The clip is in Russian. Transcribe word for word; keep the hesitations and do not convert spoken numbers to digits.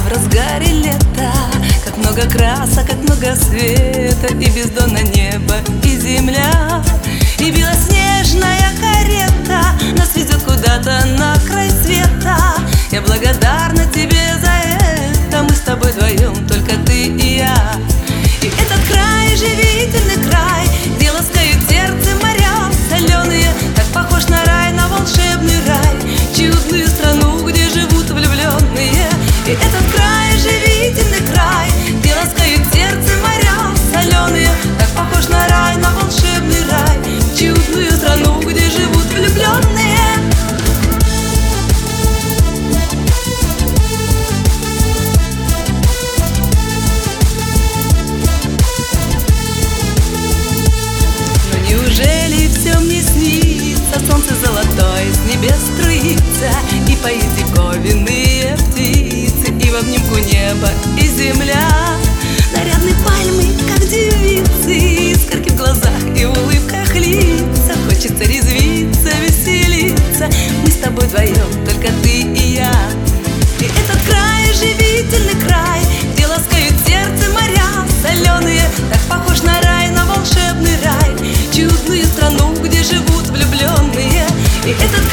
в разгаре лета. Как много красок, как много света, и бездонное небо, и земля, и белоснежная карета нас везет куда-то на край света. Я благодарна тебе за это, мы с тобой вдвоем, только ты и я. И этот край, живительный край, где ласкают сердце моря соленые, так похож на рай, на волшебный рай, чудную страну, где живут влюбленные. И этот край, живительный край, где ласкают сердце моря соленые, так похож на рай, на волшебный рай, чудную страну, где живут влюбленные. Неужели все мне снится? Солнце золотое с небес струится, и поют диковинные птицы, и в обнимку небо и земля. Нарядные пальмы, как девицы, искорки в глазах и в улыбках лица. Хочется резвиться, веселиться, мы с тобой вдвоем, только ты и я. И этот край, живительный край, где ласкают сердце моря соленые, так похож на рай, на волшебный рай, чудную страну, где живут влюбленные. И этот